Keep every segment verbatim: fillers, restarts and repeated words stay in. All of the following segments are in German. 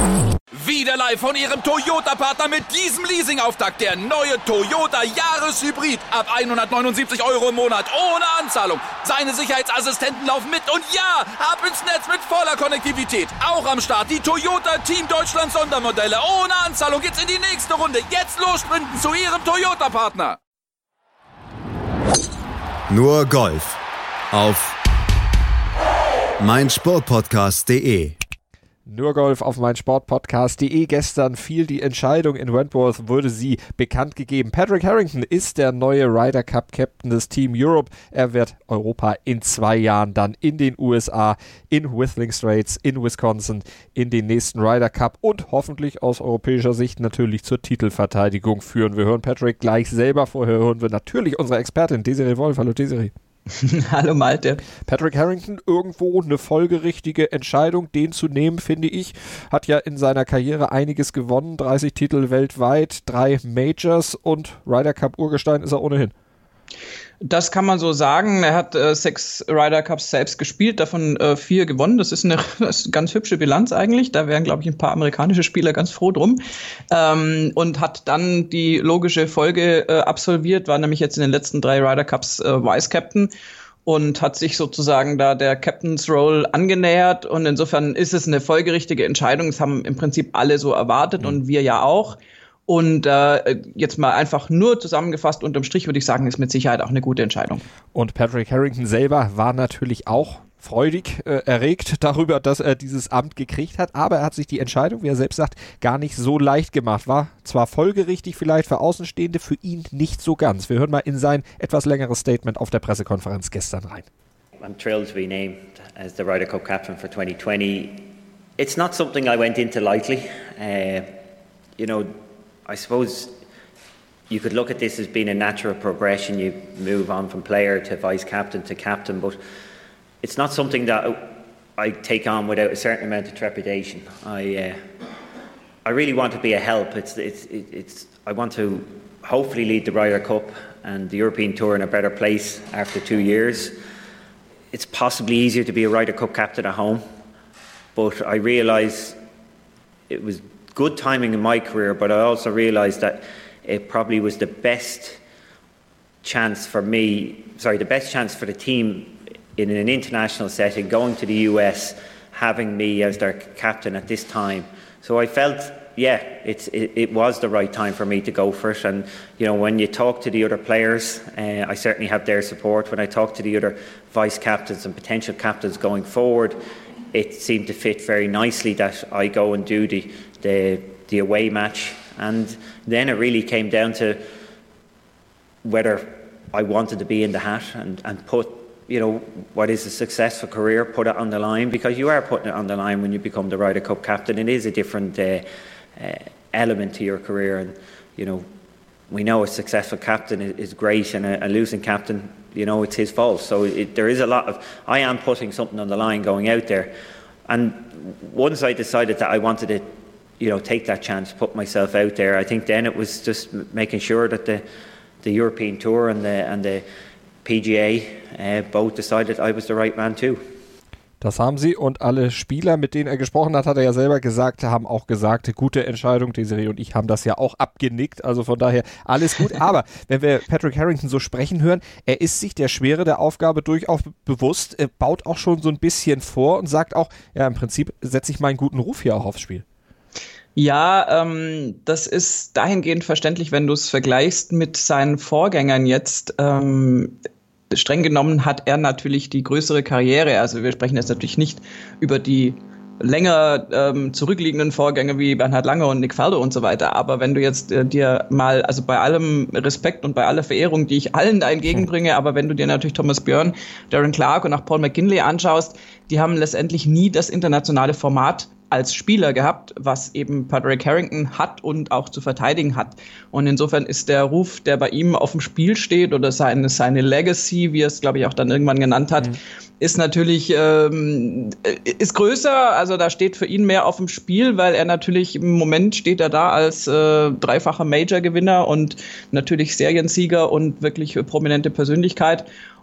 Wieder live von Ihrem Toyota-Partner mit diesem Leasing-Auftakt. Der neue Toyota Jahreshybrid. Ab hundertneunundsiebzig Euro im Monat. Ohne Anzahlung. Seine Sicherheitsassistenten laufen mit. Und ja, ab ins Netz mit voller Konnektivität. Auch am Start die Toyota Team Deutschland Sondermodelle. Ohne Anzahlung geht's in die nächste Runde. Jetzt los sprinten zu Ihrem Toyota-Partner. Nur Golf. Auf meinsportpodcast punkt de. Nur Golf auf meinsportpodcast punkt de. Gestern fiel die Entscheidung, in Wentworth wurde sie bekannt gegeben. Patrick Harrington ist der neue Ryder Cup Captain des Team Europe. Er wird Europa in zwei Jahren dann in den U S A, in Whistling Straits, in Wisconsin, in den nächsten Ryder Cup und hoffentlich aus europäischer Sicht natürlich zur Titelverteidigung führen. Wir hören Patrick gleich selber. Vorher hören wir natürlich unsere Expertin Desiree Wolf. Hallo Desiree. Hallo Malte. Patrick Harrington, irgendwo eine folgerichtige Entscheidung, den zu nehmen, finde ich. Hat ja in seiner Karriere einiges gewonnen, dreißig Titel weltweit, drei Majors und Ryder Cup Urgestein ist er ohnehin. Das kann man so sagen. Er hat äh, sechs Ryder Cups selbst gespielt, davon äh, vier gewonnen. Das ist eine, das ist eine ganz hübsche Bilanz eigentlich. Da wären, glaube ich, ein paar amerikanische Spieler ganz froh drum. Ähm, und hat dann die logische Folge äh, absolviert, war nämlich jetzt in den letzten drei Ryder Cups äh, Vice Captain und hat sich sozusagen da der Captain's Role angenähert. Und insofern ist es eine folgerichtige Entscheidung. Das haben im Prinzip alle so erwartet, mhm. und wir ja auch. Und äh, jetzt mal einfach nur zusammengefasst, unterm Strich würde ich sagen, ist mit Sicherheit auch eine gute Entscheidung. Und Patrick Harrington selber war natürlich auch freudig äh, erregt darüber, dass er dieses Amt gekriegt hat, aber er hat sich die Entscheidung, wie er selbst sagt, gar nicht so leicht gemacht. War zwar folgerichtig vielleicht für Außenstehende, für ihn nicht so ganz. Wir hören mal in sein etwas längeres Statement auf der Pressekonferenz gestern rein. I'm thrilled to be named as the Ryder Cup captain for twenty twenty. It's not something I went into lightly. Uh, you know, I suppose you could look at this as being a natural progression. You move on from player to vice captain to captain, but it's not something that I take on without a certain amount of trepidation. I uh, I really want to be a help. It's it's it's I want to hopefully lead the Ryder Cup and the European Tour in a better place after two years. It's possibly easier to be a Ryder Cup captain at home, but I realise it was good timing in my career, but I also realised that it probably was the best chance for me, sorry, the best chance for the team in an international setting, going to the U S, having me as their captain at this time. So I felt, yeah, it's, it, it was the right time for me to go for it. And, you know, when you talk to the other players, uh, I certainly have their support. When I talk to the other vice captains and potential captains going forward, it seemed to fit very nicely that I go and do the the the away match, and then it really came down to whether I wanted to be in the hat and, and put, you know, what is a successful career, put it on the line, because you are putting it on the line when you become the Ryder Cup captain. It is a different uh, uh, element to your career, and, you know, we know a successful captain is, is great, and a, a losing captain, you know, it's his fault. So it, there is a lot of, I am putting something on the line going out there, and once I decided that I wanted to, you know, take that chance, put myself out there, I think then it was just making sure that the the European Tour and the and the P G A uh, both decided I was the right man too. Das haben sie, und alle Spieler, mit denen er gesprochen hat, hat er ja selber gesagt, haben auch gesagt, gute Entscheidung. Desiree und ich haben das ja auch abgenickt, also von daher alles gut. Aber wenn wir Patrick Harrington so sprechen hören, er ist sich der Schwere der Aufgabe durchaus bewusst, er baut auch schon so ein bisschen vor und sagt auch, ja, im Prinzip setze ich meinen guten Ruf hier auch aufs Spiel. Ja, ähm, das ist dahingehend verständlich, wenn du es vergleichst mit seinen Vorgängern jetzt. Ähm, streng genommen hat er natürlich die größere Karriere. Also wir sprechen jetzt natürlich nicht über die länger ähm, zurückliegenden Vorgänge wie Bernhard Langer und Nick Faldo und so weiter. Aber wenn du jetzt äh, dir mal, also bei allem Respekt und bei aller Verehrung, die ich allen da entgegenbringe, aber wenn du dir natürlich Thomas Björn, Darren Clarke und auch Paul McKinley anschaust, die haben letztendlich nie das internationale Format als Spieler gehabt, was eben Patrick Harrington hat und auch zu verteidigen hat. Und insofern ist der Ruf, der bei ihm auf dem Spiel steht, oder seine, seine Legacy, wie er es, glaube ich, auch dann irgendwann genannt hat, mhm. ist natürlich ähm, ist größer. Also da steht für ihn mehr auf dem Spiel, weil er natürlich im Moment steht er da als äh, dreifacher Major-Gewinner und natürlich Seriensieger und wirklich prominente Persönlichkeit.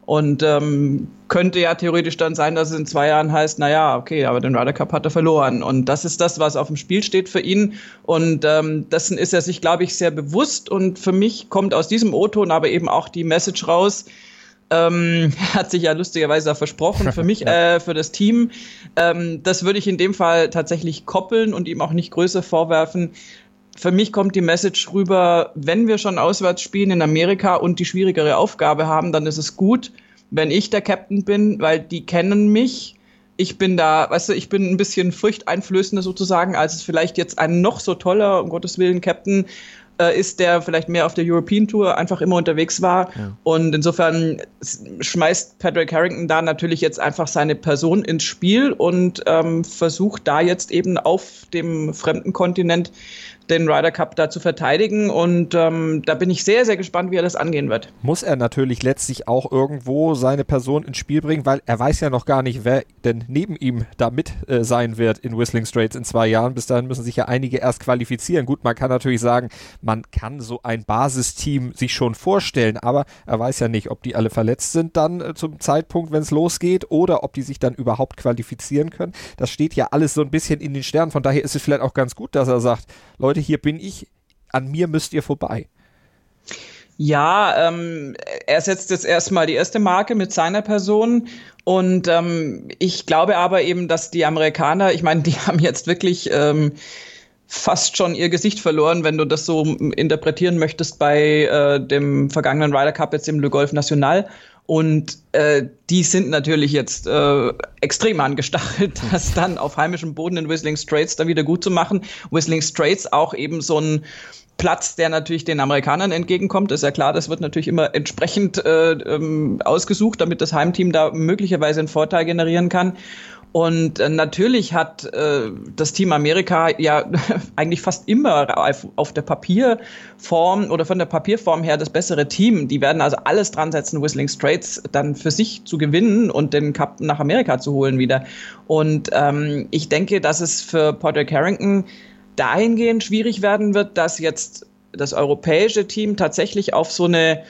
Und ähm, könnte ja theoretisch dann sein, dass es in zwei Jahren heißt, naja, okay, aber den Ryder Cup hat er verloren. Und das ist das, was auf dem Spiel steht für ihn. Und ähm, dessen ist er sich, glaube ich, sehr bewusst. Und für mich kommt aus diesem O-Ton aber eben auch die Message raus, ähm, hat sich ja lustigerweise versprochen für mich, ja. äh, für das Team. Ähm, das würde ich in dem Fall tatsächlich koppeln und ihm auch nicht größer vorwerfen. Für mich kommt die Message rüber, wenn wir schon auswärts spielen in Amerika und die schwierigere Aufgabe haben, dann ist es gut, wenn ich der Captain bin, weil die kennen mich. Ich bin da, weißt du, ich bin ein bisschen furchteinflößender sozusagen, als es vielleicht jetzt ein noch so toller, um Gottes Willen, Captain äh, ist, der vielleicht mehr auf der European Tour einfach immer unterwegs war. Ja. Und insofern schmeißt Patrick Harrington da natürlich jetzt einfach seine Person ins Spiel und ähm, versucht da jetzt eben auf dem fremden Kontinent den Ryder Cup da zu verteidigen und ähm, da bin ich sehr, sehr gespannt, wie er das angehen wird. Muss er natürlich letztlich auch irgendwo seine Person ins Spiel bringen, weil er weiß ja noch gar nicht, wer denn neben ihm da mit äh, sein wird in Whistling Straits in zwei Jahren. Bis dahin müssen sich ja einige erst qualifizieren. Gut, man kann natürlich sagen, man kann so ein Basisteam sich schon vorstellen, aber er weiß ja nicht, ob die alle verletzt sind dann äh, zum Zeitpunkt, wenn es losgeht oder ob die sich dann überhaupt qualifizieren können. Das steht ja alles so ein bisschen in den Sternen. Von daher ist es vielleicht auch ganz gut, dass er sagt, Leute, hier bin ich, an mir müsst ihr vorbei. Ja, ähm, er setzt jetzt erstmal die erste Marke mit seiner Person und ähm, ich glaube aber eben, dass die Amerikaner, ich meine, die haben jetzt wirklich ähm, fast schon ihr Gesicht verloren, wenn du das so interpretieren möchtest bei äh, dem vergangenen Ryder Cup, jetzt im Le Golf National. Und äh, die sind natürlich jetzt äh, extrem angestachelt, das dann auf heimischem Boden in Whistling Straits dann wieder gut zu machen. Whistling Straits auch eben so ein Platz, der natürlich den Amerikanern entgegenkommt. Ist ja klar, das wird natürlich immer entsprechend äh, ähm, ausgesucht, damit das Heimteam da möglicherweise einen Vorteil generieren kann. Und äh, natürlich hat äh, das Team Amerika ja eigentlich fast immer auf, auf der Papierform oder von der Papierform her das bessere Team. Die werden also alles dran setzen, Whistling Straits dann für sich zu gewinnen und den Cup nach Amerika zu holen wieder. Und ähm, ich denke, dass es für Patrick Harrington dahingehend schwierig werden wird, dass jetzt das europäische Team tatsächlich auf so eine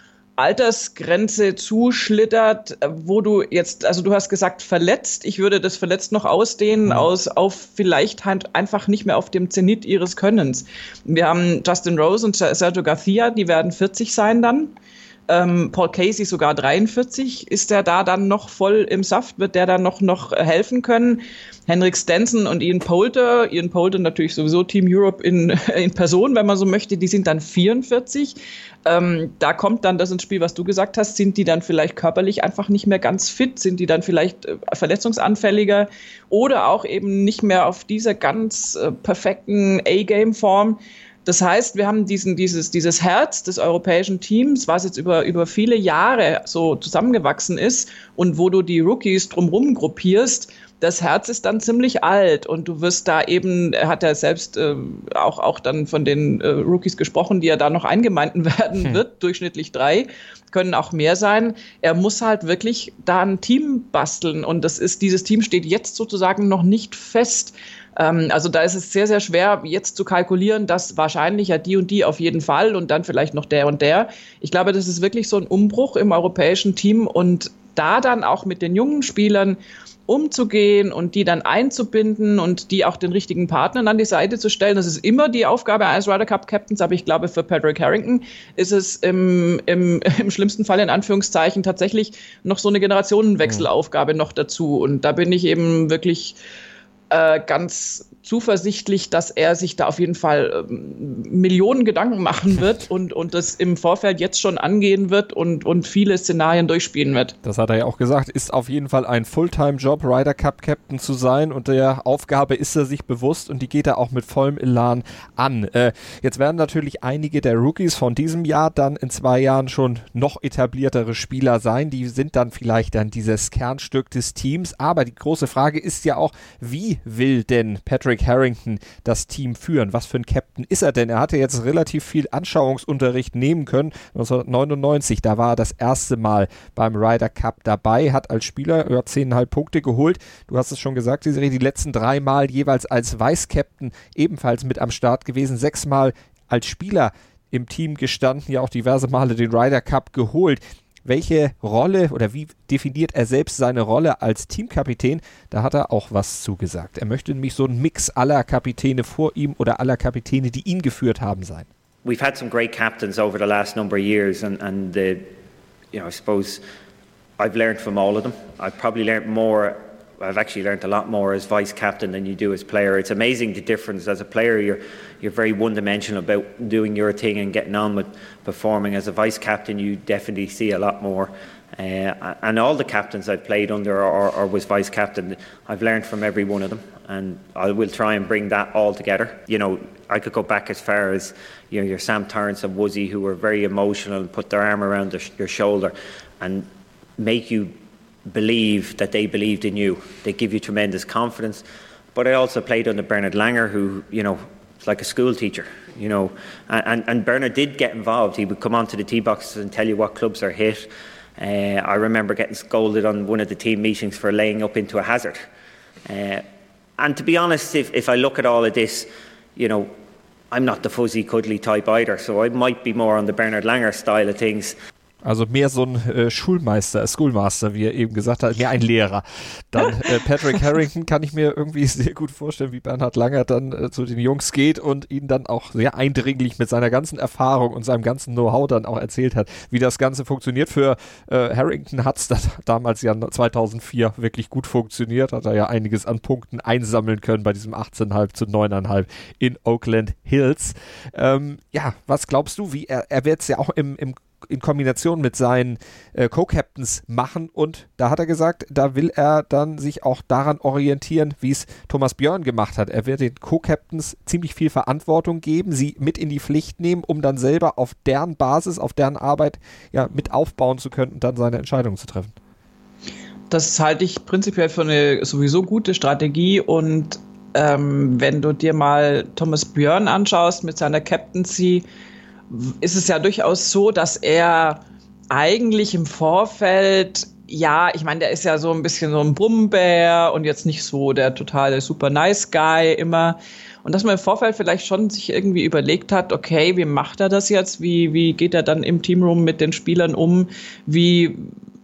Altersgrenze zuschlittert, wo du jetzt, also du hast gesagt verletzt, ich würde das verletzt noch ausdehnen, mhm. aus auf vielleicht halt einfach nicht mehr auf dem Zenit ihres Könnens. Wir haben Justin Rose und Sergio Garcia, die werden vierzig sein dann. Ähm, Paul Casey sogar dreiundvierzig. Ist der da dann noch voll im Saft? Wird der dann noch, noch helfen können? Henrik Stenson und Ian Poulter. Ian Poulter natürlich sowieso Team Europe in, in Person, wenn man so möchte. Die sind dann vierundvierzig. Ähm, da kommt dann das ins Spiel, was du gesagt hast. Sind die dann vielleicht körperlich einfach nicht mehr ganz fit? Sind die dann vielleicht äh, verletzungsanfälliger? Oder auch eben nicht mehr auf dieser ganz äh, perfekten A-Game-Form? Das heißt, wir haben diesen, dieses, dieses Herz des europäischen Teams, was jetzt über, über viele Jahre so zusammengewachsen ist und wo du die Rookies drumherum gruppierst, das Herz ist dann ziemlich alt und du wirst da eben, er hat ja selbst äh, auch, auch dann von den äh, Rookies gesprochen, die ja da noch eingemeinden werden hm. wird, durchschnittlich drei, können auch mehr sein. Er muss halt wirklich da ein Team basteln und das ist, dieses Team steht jetzt sozusagen noch nicht fest. Also da ist es sehr, sehr schwer, jetzt zu kalkulieren, dass wahrscheinlich ja die und die auf jeden Fall und dann vielleicht noch der und der. Ich glaube, das ist wirklich so ein Umbruch im europäischen Team und da dann auch mit den jungen Spielern umzugehen und die dann einzubinden und die auch den richtigen Partnern an die Seite zu stellen. Das ist immer die Aufgabe eines Ryder Cup Captains, aber ich glaube, für Patrick Harrington ist es im, im, im schlimmsten Fall in Anführungszeichen tatsächlich noch so eine Generationenwechselaufgabe noch dazu. Und da bin ich eben wirklich Äh, ganz zuversichtlich, dass er sich da auf jeden Fall ähm, Millionen Gedanken machen wird und, und das im Vorfeld jetzt schon angehen wird und, und viele Szenarien durchspielen wird. Das hat er ja auch gesagt, ist auf jeden Fall ein Fulltime-Job, Ryder Cup Captain zu sein und der Aufgabe ist er sich bewusst und die geht er auch mit vollem Elan an. Äh, jetzt werden natürlich einige der Rookies von diesem Jahr dann in zwei Jahren schon noch etabliertere Spieler sein, die sind dann vielleicht dann dieses Kernstück des Teams, aber die große Frage ist ja auch, wie will denn Patrick Harrington das Team führen? Was für ein Captain ist er denn? Er hatte jetzt relativ viel Anschauungsunterricht nehmen können. neunzehnhundertneunundneunzig, da war er das erste Mal beim Ryder Cup dabei, hat als Spieler über zehn Komma fünf Punkte geholt. Du hast es schon gesagt, Desiree, die letzten drei Mal jeweils als Vice-Captain ebenfalls mit am Start gewesen, sechsmal als Spieler im Team gestanden, ja auch diverse Male den Ryder Cup geholt. welche Rolle oder wie definiert er selbst seine Rolle als Teamkapitän? Da hat er auch was zugesagt. Er möchte nämlich so einen Mix aller Kapitäne vor ihm oder aller Kapitäne, die ihn geführt haben, sein. We've had some great captains over the last number of years, and, and the, you know, I suppose I've learned from all of them. I've probably learned more. I've actually learned a lot more as vice captain than you do as player. It's amazing the difference. As a player, you're you're very one-dimensional about doing your thing and getting on with performing. As a vice captain, you definitely see a lot more. Uh, and all the captains I've played under or, or was vice captain, I've learned from every one of them, and I will try and bring that all together. You know, I could go back as far as, you know, your Sam Torrance and Woodsy, who were very emotional and put their arm around their, your shoulder and make you believe that they believed in you. They give you tremendous confidence. But I also played under Bernard Langer, who, you know, was like a school teacher, you know, and, and Bernard did get involved. He would come onto the tee boxes and tell you what clubs are hit. Uh, I remember getting scolded on one of the team meetings for laying up into a hazard. Uh, and to be honest, if, if I look at all of this, you know, I'm not the fuzzy, cuddly type either, so I might be more on the Bernard Langer style of things. Also mehr so ein äh, Schulmeister, Schoolmaster, wie er eben gesagt hat, mehr ein Lehrer. Dann äh, Patrick Harrington kann ich mir irgendwie sehr gut vorstellen, wie Bernhard Langer dann äh, zu den Jungs geht und ihnen dann auch sehr eindringlich mit seiner ganzen Erfahrung und seinem ganzen Know-how dann auch erzählt hat, wie das Ganze funktioniert. Für äh, Harrington hat es damals ja zweitausendvier wirklich gut funktioniert, hat er ja einiges an Punkten einsammeln können bei diesem achtzehn Komma fünf zu neun Komma fünf in Oakland Hills. Ähm, ja, was glaubst du, wie er, er wird es ja auch im, im in Kombination mit seinen äh, Co-Captains machen, und da hat er gesagt, da will er dann sich auch daran orientieren, wie es Thomas Björn gemacht hat. Er wird den Co-Captains ziemlich viel Verantwortung geben, sie mit in die Pflicht nehmen, um dann selber auf deren Basis, auf deren Arbeit ja mit aufbauen zu können und dann seine Entscheidungen zu treffen. Das halte ich prinzipiell für eine sowieso gute Strategie, und ähm, wenn du dir mal Thomas Björn anschaust mit seiner Captaincy, ist es ja durchaus so, dass er eigentlich im Vorfeld, ja, ich meine, der ist ja so ein bisschen so ein Brummbär und jetzt nicht so der totale super nice Guy immer. Und dass man im Vorfeld vielleicht schon sich irgendwie überlegt hat, okay, wie macht er das jetzt? Wie, wie geht er dann im Teamroom mit den Spielern um? Wie,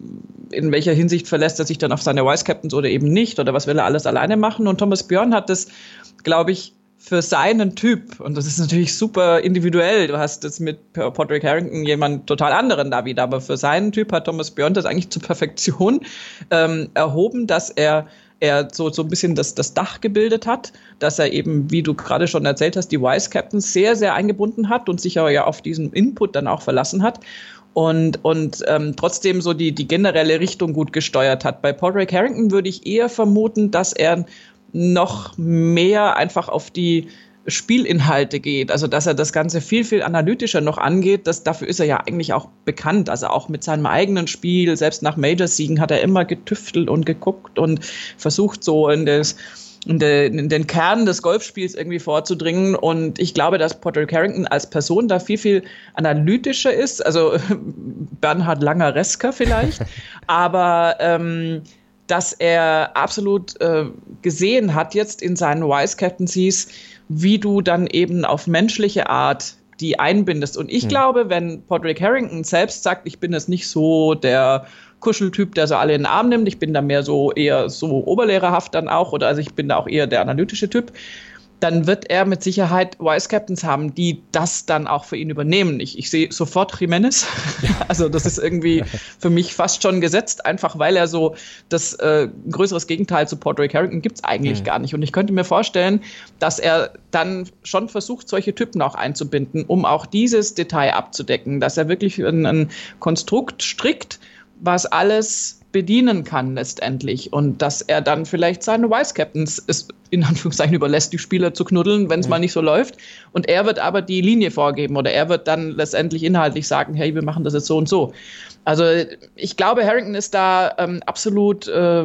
in welcher Hinsicht verlässt er sich dann auf seine Vice-Captains oder eben nicht? Oder was will er alles alleine machen? Und Thomas Björn hat das, glaube ich, für seinen Typ, und das ist natürlich super individuell, du hast jetzt mit Patrick Harrington jemand total anderen da wieder, aber für seinen Typ hat Thomas Björn das eigentlich zur Perfektion ähm, erhoben, dass er er so, so ein bisschen das, das Dach gebildet hat, dass er eben, wie du gerade schon erzählt hast, die Vice-Captains sehr, sehr eingebunden hat und sich ja auf diesen Input dann auch verlassen hat. Und, und ähm, trotzdem so die, die generelle Richtung gut gesteuert hat. Bei Patrick Harrington würde ich eher vermuten, dass er noch mehr einfach auf die Spielinhalte geht, also dass er das Ganze viel, viel analytischer noch angeht. Das, dafür ist er ja eigentlich auch bekannt, also auch mit seinem eigenen Spiel, selbst nach Major-Siegen hat er immer getüftelt und geguckt und versucht so in, das, in, de, in den Kern des Golfspiels irgendwie vorzudringen, und ich glaube, dass Patrick Harrington als Person da viel, viel analytischer ist, also Bernhard Langer-Resker vielleicht, aber ähm, dass er absolut äh, gesehen hat jetzt in seinen Vice-Captaincies, wie du dann eben auf menschliche Art die einbindest. Und ich mhm. glaube, wenn Patrick Harrington selbst sagt, ich bin jetzt nicht so der Kuscheltyp, der so alle in den Arm nimmt, ich bin da mehr so eher so oberlehrerhaft dann auch, oder also ich bin da auch eher der analytische Typ, dann wird er mit Sicherheit Vice-Captains haben, die das dann auch für ihn übernehmen. Ich, ich sehe sofort Jimenez. Also das ist irgendwie für mich fast schon gesetzt, einfach weil er so das äh, größeres Gegenteil zu Patrick Harrington gibt es eigentlich mhm. gar nicht. Und ich könnte mir vorstellen, dass er dann schon versucht, solche Typen auch einzubinden, um auch dieses Detail abzudecken, dass er wirklich ein, ein Konstrukt strickt, was alles bedienen kann letztendlich, und dass er dann vielleicht seine Vice-Captains es in Anführungszeichen überlässt, die Spieler zu knuddeln, wenn es mhm. mal nicht so läuft, und er wird aber die Linie vorgeben, oder er wird dann letztendlich inhaltlich sagen, hey, wir machen das jetzt so und so. Also ich glaube, Harrington ist da ähm, absolut äh,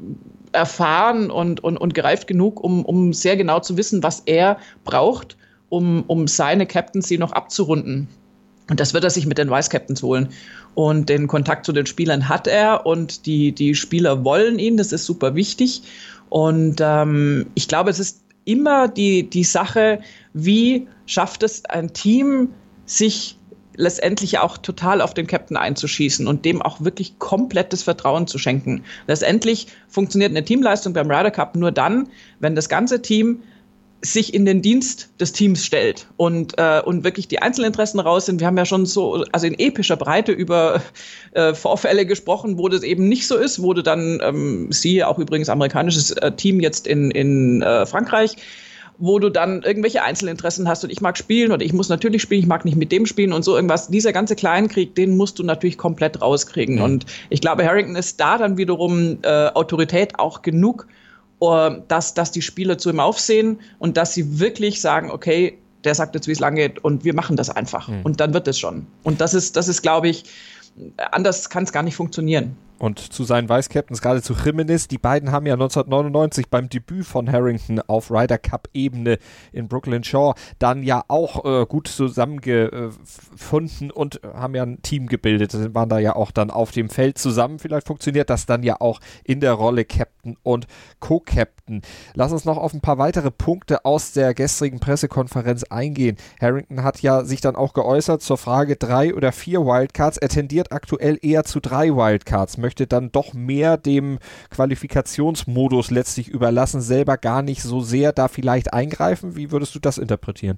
erfahren und, und, und gereift genug, um, um sehr genau zu wissen, was er braucht, um, um seine Captaincy noch abzurunden. Und das wird er sich mit den Vice-Captains holen. Und den Kontakt zu den Spielern hat er, und die, die Spieler wollen ihn, das ist super wichtig. Und ähm, ich glaube, es ist immer die, die Sache, wie schafft es ein Team, sich letztendlich auch total auf den Captain einzuschießen und dem auch wirklich komplettes Vertrauen zu schenken. Letztendlich funktioniert eine Teamleistung beim Ryder Cup nur dann, wenn das ganze Team sich in den Dienst des Teams stellt und, äh, und wirklich die Einzelinteressen raus sind. Wir haben ja schon so, also in epischer Breite über äh, Vorfälle gesprochen, wo das eben nicht so ist, wo du dann, ähm, siehe auch übrigens amerikanisches äh, Team jetzt in, in äh, Frankreich, wo du dann irgendwelche Einzelinteressen hast und ich mag spielen oder ich muss natürlich spielen, ich mag nicht mit dem spielen und so irgendwas. Dieser ganze Kleinkrieg, den musst du natürlich komplett rauskriegen. Mhm. Und ich glaube, Harrington ist da dann wiederum äh, Autorität auch genug, uh, dass, dass die Spieler zu ihm aufsehen und dass sie wirklich sagen, okay, der sagt jetzt, wie es lang geht und wir machen das einfach. Mhm. Und dann wird es schon. Und das ist, das ist, glaube ich, anders kann es gar nicht funktionieren. Und zu seinen Vice-Captains, gerade zu Jimenez, die beiden haben ja neunzehnhundertneunundneunzig beim Debüt von Harrington auf Ryder Cup-Ebene in Brooklyn Shaw dann ja auch äh, gut zusammengefunden und haben ja ein Team gebildet. Sie waren da ja auch dann auf dem Feld zusammen. Vielleicht funktioniert das dann ja auch in der Rolle Captain und Co-Captain. Lass uns noch auf ein paar weitere Punkte aus der gestrigen Pressekonferenz eingehen. Harrington hat ja sich dann auch geäußert zur Frage drei oder vier Wildcards. Er tendiert aktuell eher zu drei Wildcards, möchte dann doch mehr dem Qualifikationsmodus letztlich überlassen, selber gar nicht so sehr da vielleicht eingreifen. Wie würdest du das interpretieren?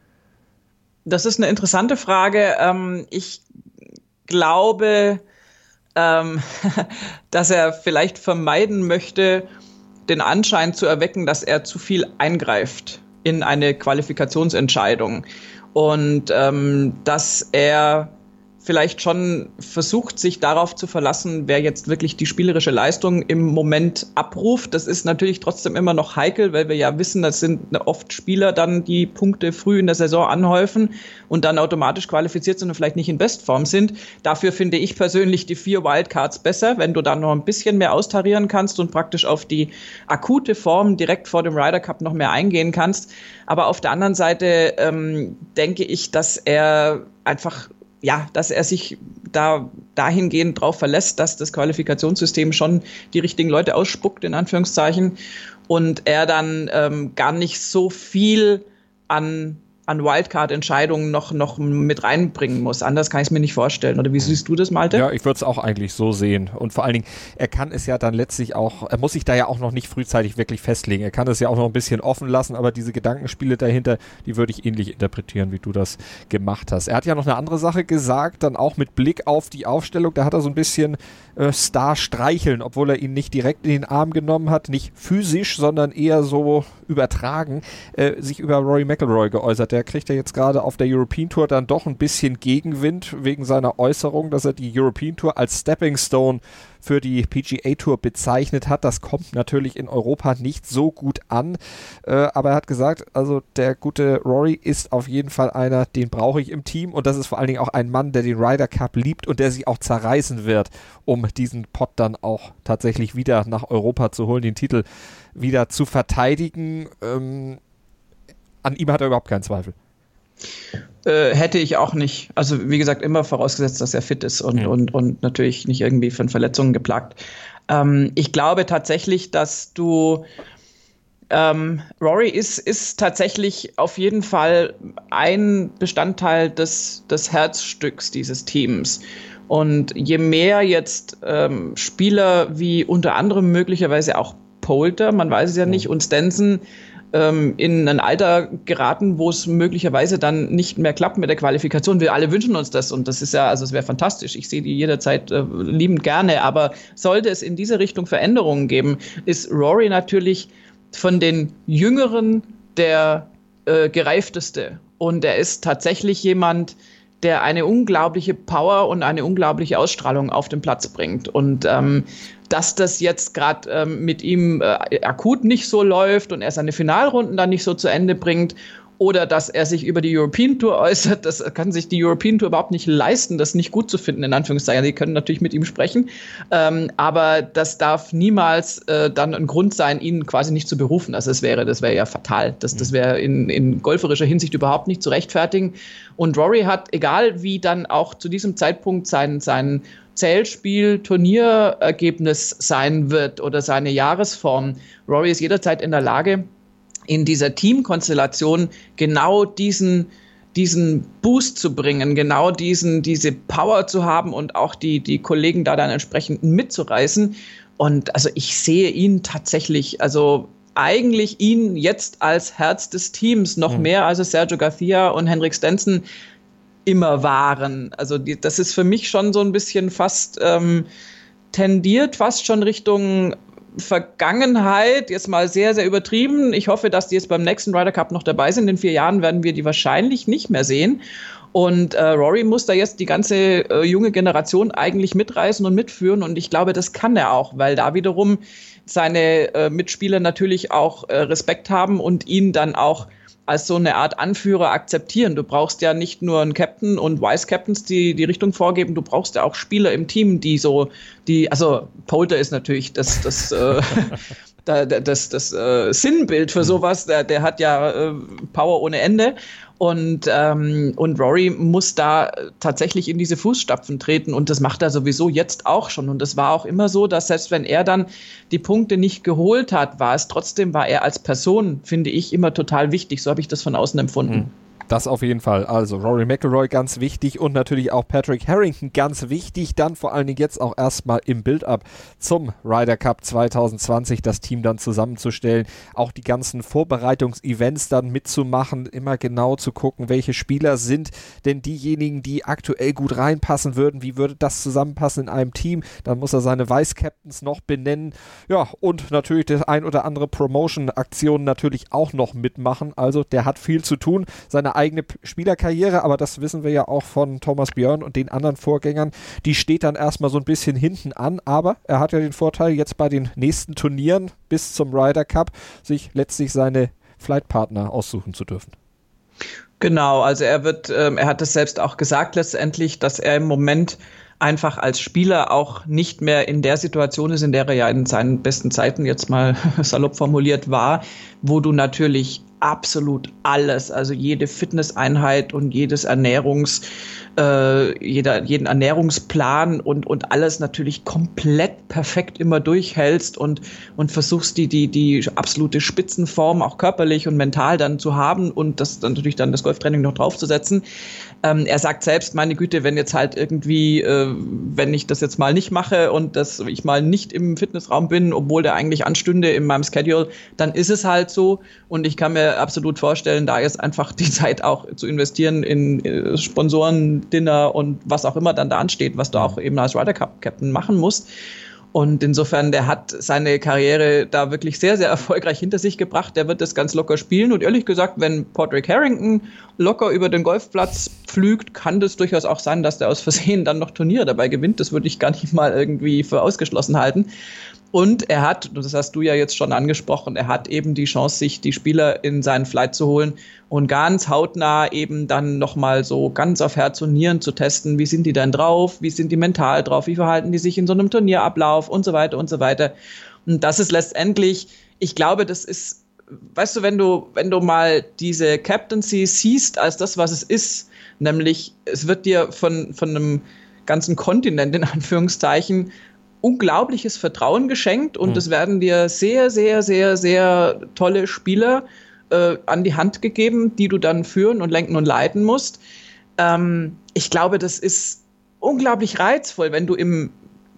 Das ist eine interessante Frage. Ähm, ich glaube, ähm, dass er vielleicht vermeiden möchte, den Anschein zu erwecken, dass er zu viel eingreift in eine Qualifikationsentscheidung und ähm, dass er vielleicht schon versucht, sich darauf zu verlassen, wer jetzt wirklich die spielerische Leistung im Moment abruft. Das ist natürlich trotzdem immer noch heikel, weil wir ja wissen, das sind oft Spieler dann, die Punkte früh in der Saison anhäufen und dann automatisch qualifiziert sind und vielleicht nicht in Bestform sind. Dafür finde ich persönlich die vier Wildcards besser, wenn du dann noch ein bisschen mehr austarieren kannst und praktisch auf die akute Form direkt vor dem Ryder Cup noch mehr eingehen kannst. Aber auf der anderen Seite ähm, denke ich, dass er einfach ja, dass er sich da dahingehend drauf verlässt, dass das Qualifikationssystem schon die richtigen Leute ausspuckt, in Anführungszeichen, und er dann ähm, gar nicht so viel an, an Wildcard-Entscheidungen noch, noch mit reinbringen muss. Anders kann ich es mir nicht vorstellen. Oder wie siehst du das, Malte? Ja, ich würde es auch eigentlich so sehen. Und vor allen Dingen, er kann es ja dann letztlich auch, er muss sich da ja auch noch nicht frühzeitig wirklich festlegen. Er kann es ja auch noch ein bisschen offen lassen, aber diese Gedankenspiele dahinter, die würde ich ähnlich interpretieren, wie du das gemacht hast. Er hat ja noch eine andere Sache gesagt, dann auch mit Blick auf die Aufstellung, da hat er so ein bisschen äh, Star streicheln, obwohl er ihn nicht direkt in den Arm genommen hat, nicht physisch, sondern eher so übertragen, äh, sich über Rory McIlroy geäußert. Der kriegt ja jetzt gerade auf der European Tour dann doch ein bisschen Gegenwind wegen seiner Äußerung, dass er die European Tour als Stepping Stone für die P G A Tour bezeichnet hat. Das kommt natürlich in Europa nicht so gut an, äh, aber er hat gesagt, also der gute Rory ist auf jeden Fall einer, den brauche ich im Team, und das ist vor allen Dingen auch ein Mann, der den Ryder Cup liebt und der sich auch zerreißen wird, um diesen Pott dann auch tatsächlich wieder nach Europa zu holen, den Titel wieder zu verteidigen. Ähm, an ihm hat er überhaupt keinen Zweifel. Äh, hätte ich auch nicht. Also wie gesagt, immer vorausgesetzt, dass er fit ist und, ja. und, und natürlich nicht irgendwie von Verletzungen geplagt. Ähm, ich glaube tatsächlich, dass du ähm, Rory ist, ist tatsächlich auf jeden Fall ein Bestandteil des, des Herzstücks dieses Teams. Und je mehr jetzt ähm, Spieler wie unter anderem möglicherweise auch Poulter, man weiß es ja nicht, und Stenson in ein Alter geraten, wo es möglicherweise dann nicht mehr klappt mit der Qualifikation. Wir alle wünschen uns das und das ist ja, also es wäre fantastisch. Ich sehe die jederzeit äh, liebend gerne, aber sollte es in diese Richtung Veränderungen geben, ist Rory natürlich von den Jüngeren der äh, gereifteste, und er ist tatsächlich jemand, der eine unglaubliche Power und eine unglaubliche Ausstrahlung auf den Platz bringt. Und ähm, dass das jetzt gerade ähm, mit ihm äh, akut nicht so läuft und er seine Finalrunden dann nicht so zu Ende bringt, oder dass er sich über die European Tour äußert, das kann sich die European Tour überhaupt nicht leisten, das nicht gut zu finden, in Anführungszeichen. Die können natürlich mit ihm sprechen, ähm, aber das darf niemals äh, dann ein Grund sein, ihn quasi nicht zu berufen. Also das wäre, das wäre ja fatal. Das, das wäre in, in golferischer Hinsicht überhaupt nicht zu rechtfertigen. Und Rory hat, egal wie dann auch zu diesem Zeitpunkt sein, sein Zählspiel, Turnierergebnis sein wird oder seine Jahresform, Rory ist jederzeit in der Lage, in dieser Teamkonstellation genau diesen diesen Boost zu bringen, genau diesen, diese Power zu haben und auch die, die Kollegen da dann entsprechend mitzureißen. Und also ich sehe ihn tatsächlich, also eigentlich ihn jetzt als Herz des Teams noch mhm. mehr als es Sergio Garcia und Henrik Stenson immer waren. Also die, das ist für mich schon so ein bisschen fast ähm, tendiert, fast schon Richtung Vergangenheit, jetzt mal sehr, sehr übertrieben. Ich hoffe, dass die jetzt beim nächsten Ryder Cup noch dabei sind. In vier Jahren werden wir die wahrscheinlich nicht mehr sehen. Und äh, Rory muss da jetzt die ganze äh, junge Generation eigentlich mitreißen und mitführen. Und ich glaube, das kann er auch, weil da wiederum seine äh, Mitspieler natürlich auch äh, Respekt haben und ihn dann auch als so eine Art Anführer akzeptieren. Du brauchst ja nicht nur einen Captain und Vice-Captains, die die Richtung vorgeben, du brauchst ja auch Spieler im Team, die so, die, also Poulter ist natürlich das, das, äh, das, das, das äh, Sinnbild für sowas, der, der hat ja äh, Power ohne Ende. Und, ähm, und Rory muss da tatsächlich in diese Fußstapfen treten und das macht er sowieso jetzt auch schon. Und es war auch immer so, dass selbst wenn er dann die Punkte nicht geholt hat, war es trotzdem, war er als Person, finde ich, immer total wichtig. So habe ich das von außen empfunden. Mhm. Das auf jeden Fall. Also Rory McIlroy ganz wichtig und natürlich auch Patrick Harrington ganz wichtig. Dann vor allen Dingen jetzt auch erstmal im Build-up zum Ryder Cup zwanzig zwanzig das Team dann zusammenzustellen. Auch die ganzen Vorbereitungsevents dann mitzumachen. Immer genau zu gucken, welche Spieler sind denn diejenigen, die aktuell gut reinpassen würden. Wie würde das zusammenpassen in einem Team? Dann muss er seine Vice-Captains noch benennen. Ja, und natürlich das ein oder andere Promotion-Aktion natürlich auch noch mitmachen. Also der hat viel zu tun. Seine eigene Spielerkarriere, aber das wissen wir ja auch von Thomas Björn und den anderen Vorgängern, die steht dann erstmal so ein bisschen hinten an, aber er hat ja den Vorteil, jetzt bei den nächsten Turnieren bis zum Ryder Cup sich letztlich seine Flightpartner aussuchen zu dürfen. Genau, also er wird, ähm, er hat es selbst auch gesagt letztendlich, dass er im Moment einfach als Spieler auch nicht mehr in der Situation ist, in der er ja in seinen besten Zeiten jetzt mal salopp formuliert war, wo du natürlich absolut alles, also jede Fitnesseinheit und jedes Ernährungs, äh, jeder, jeden Ernährungsplan und, und alles natürlich komplett perfekt immer durchhältst und, und versuchst die, die, die absolute Spitzenform auch körperlich und mental dann zu haben und das dann natürlich dann das Golftraining noch draufzusetzen. Ähm, er sagt selbst, meine Güte, wenn jetzt halt irgendwie, äh, wenn ich das jetzt mal nicht mache und dass ich mal nicht im Fitnessraum bin, obwohl der eigentlich anstünde in meinem Schedule, dann ist es halt so und ich kann mir absolut vorstellen, da jetzt einfach die Zeit auch zu investieren in äh, Sponsoren, Dinner und was auch immer dann da ansteht, was du auch eben als Ryder Cup Captain machen musst. Und insofern, der hat seine Karriere da wirklich sehr, sehr erfolgreich hinter sich gebracht. Der wird das ganz locker spielen. Und ehrlich gesagt, wenn Padraig Harrington locker über den Golfplatz pflügt, kann das durchaus auch sein, dass der aus Versehen dann noch Turnier dabei gewinnt. Das würde ich gar nicht mal irgendwie für ausgeschlossen halten. Und er hat, das hast du ja jetzt schon angesprochen, er hat eben die Chance, sich die Spieler in seinen Flight zu holen und ganz hautnah eben dann nochmal so ganz auf Herz und Nieren zu testen, wie sind die denn drauf, wie sind die mental drauf, wie verhalten die sich in so einem Turnierablauf und so weiter und so weiter. Und das ist letztendlich, ich glaube, das ist, weißt du, wenn du, wenn du mal diese Captaincy siehst als das, was es ist, nämlich es wird dir von, von einem ganzen Kontinent in Anführungszeichen unglaubliches Vertrauen geschenkt und es mhm. werden dir sehr, sehr, sehr, sehr tolle Spieler äh, an die Hand gegeben, die du dann führen und lenken und leiten musst. Ähm, ich glaube, das ist unglaublich reizvoll, wenn du im,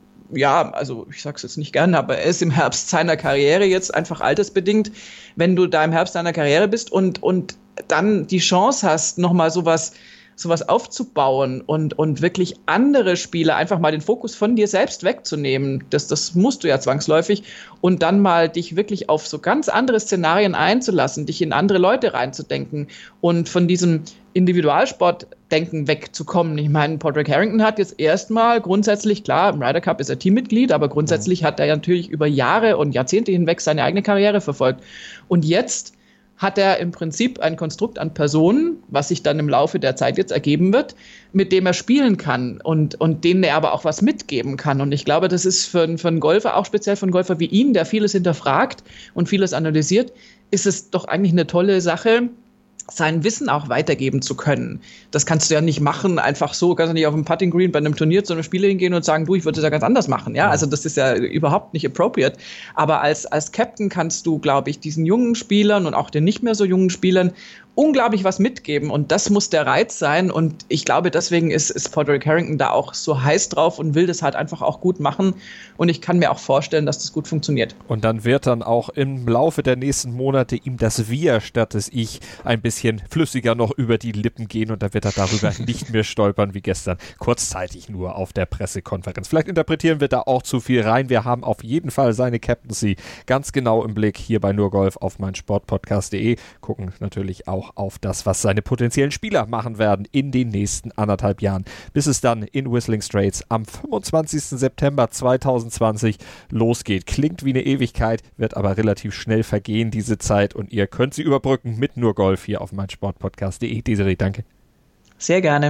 ja, also ich sag's jetzt nicht gerne, aber er ist im Herbst seiner Karriere jetzt einfach altersbedingt, wenn du da im Herbst seiner Karriere bist und, und dann die Chance hast, nochmal sowas sowas aufzubauen und, und wirklich andere Spieler einfach mal den Fokus von dir selbst wegzunehmen. Das, das musst du ja zwangsläufig. Und dann mal dich wirklich auf so ganz andere Szenarien einzulassen, dich in andere Leute reinzudenken und von diesem Individualsportdenken wegzukommen. Ich meine, Padraig Harrington hat jetzt erstmal grundsätzlich, klar, im Ryder Cup ist er Teammitglied, aber grundsätzlich hat er ja natürlich über Jahre und Jahrzehnte hinweg seine eigene Karriere verfolgt. Und jetzt hat er im Prinzip ein Konstrukt an Personen, was sich dann im Laufe der Zeit jetzt ergeben wird, mit dem er spielen kann und, und denen er aber auch was mitgeben kann. Und ich glaube, das ist für, für einen Golfer, auch speziell für einen Golfer wie ihn, der vieles hinterfragt und vieles analysiert, ist es doch eigentlich eine tolle Sache, sein Wissen auch weitergeben zu können. Das kannst du ja nicht machen, einfach so, kannst du nicht auf dem Putting Green bei einem Turnier zu einem Spieler hingehen und sagen, du, ich würde das ja ganz anders machen. Ja, also das ist ja überhaupt nicht appropriate. Aber als, als Captain kannst du, glaube ich, diesen jungen Spielern und auch den nicht mehr so jungen Spielern unglaublich was mitgeben und das muss der Reiz sein und ich glaube, deswegen ist, ist Padraig Harrington da auch so heiß drauf und will das halt einfach auch gut machen und ich kann mir auch vorstellen, dass das gut funktioniert. Und dann wird dann auch im Laufe der nächsten Monate ihm das Wir statt des Ich ein bisschen flüssiger noch über die Lippen gehen und da wird er darüber nicht mehr stolpern wie gestern, kurzzeitig nur auf der Pressekonferenz. Vielleicht interpretieren wir da auch zu viel rein. Wir haben auf jeden Fall seine Captaincy ganz genau im Blick hier bei Nur Golf auf meinsportpodcast punkt de. Gucken natürlich auch auf das, was seine potenziellen Spieler machen werden in den nächsten anderthalb Jahren, bis es dann in Whistling Straits am fünfundzwanzigsten September zweitausendzwanzig losgeht. Klingt wie eine Ewigkeit, wird aber relativ schnell vergehen, diese Zeit, und ihr könnt sie überbrücken mit Nur Golf hier auf meinsportpodcast punkt de. Desiree, danke. Sehr gerne.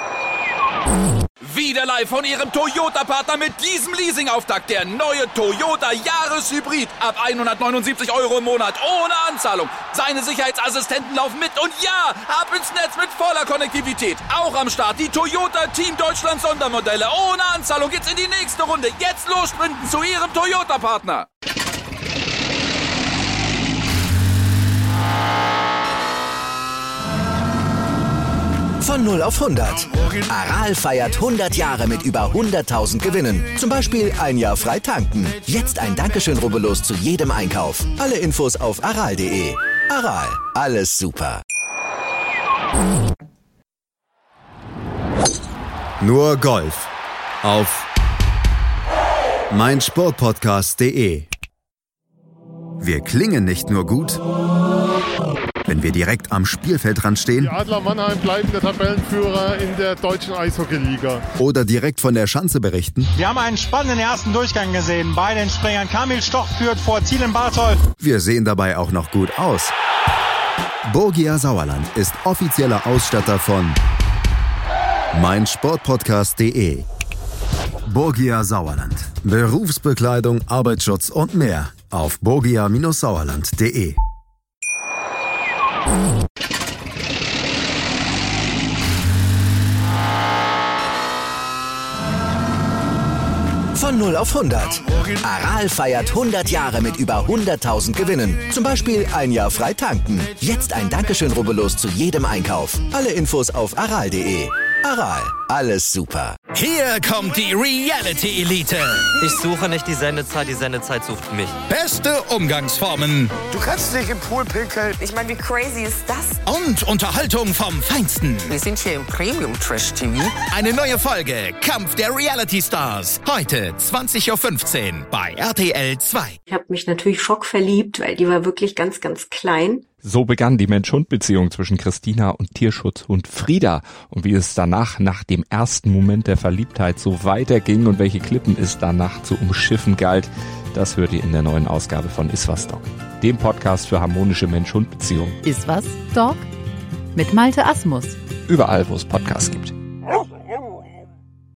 Wieder live von Ihrem Toyota-Partner mit diesem Leasing-Auftakt. Der neue Toyota Jahreshybrid. Ab hundertneunundsiebzig Euro im Monat. Ohne Anzahlung. Seine Sicherheitsassistenten laufen mit. Und ja, ab ins Netz mit voller Konnektivität. Auch am Start die Toyota Team Deutschland Sondermodelle. Ohne Anzahlung geht's in die nächste Runde. Jetzt los sprinten zu Ihrem Toyota-Partner. Von null auf hundert. Aral feiert hundert Jahre mit über hunderttausend Gewinnen. Zum Beispiel ein Jahr frei tanken. Jetzt ein Dankeschön, rubbellos zu jedem Einkauf. Alle Infos auf aral punkt de. Aral, alles super. Nur Golf auf meinsportpodcast punkt de. Wir klingen nicht nur gut, wenn wir direkt am Spielfeldrand stehen. Die Adler Mannheim bleiben der Tabellenführer in der deutschen Eishockeyliga. Oder direkt von der Schanze berichten. Wir haben einen spannenden ersten Durchgang gesehen. Bei den Springern Kamil Stoch führt vor Zielen Bartol. Wir sehen dabei auch noch gut aus. Borgia Sauerland ist offizieller Ausstatter von meinsportpodcast punkt de. Borgia Sauerland. Berufsbekleidung, Arbeitsschutz und mehr auf borgia Sauerland punkt de. Von null auf hundert. Aral feiert hundert Jahre mit über hunderttausend Gewinnen. Zum Beispiel ein Jahr frei tanken. Jetzt ein Dankeschön, rubbellos zu jedem Einkauf. Alle Infos auf aral punkt de. Aral, alles super. Hier kommt die Reality-Elite. Ich suche nicht die Sendezeit, die Sendezeit sucht mich. Beste Umgangsformen. Du kannst nicht im Pool pinkeln. Ich meine, wie crazy ist das? Und Unterhaltung vom Feinsten. Wir sind hier im Premium-Trash-T V. Eine neue Folge, Kampf der Reality-Stars. Heute zwanzig Uhr fünfzehn bei R T L zwei. Ich habe mich natürlich schockverliebt, weil die war wirklich ganz, ganz klein. So begann die Mensch-Hund-Beziehung zwischen Christina und Tierschutzhund Frieda. Und wie es danach, nach dem ersten Moment der Verliebtheit, so weiterging und welche Klippen es danach zu umschiffen galt, das hört ihr in der neuen Ausgabe von Iswas Dog, dem Podcast für harmonische Mensch-Hund-Beziehungen. Iswas Dog mit Malte Asmus. Überall, wo es Podcasts gibt.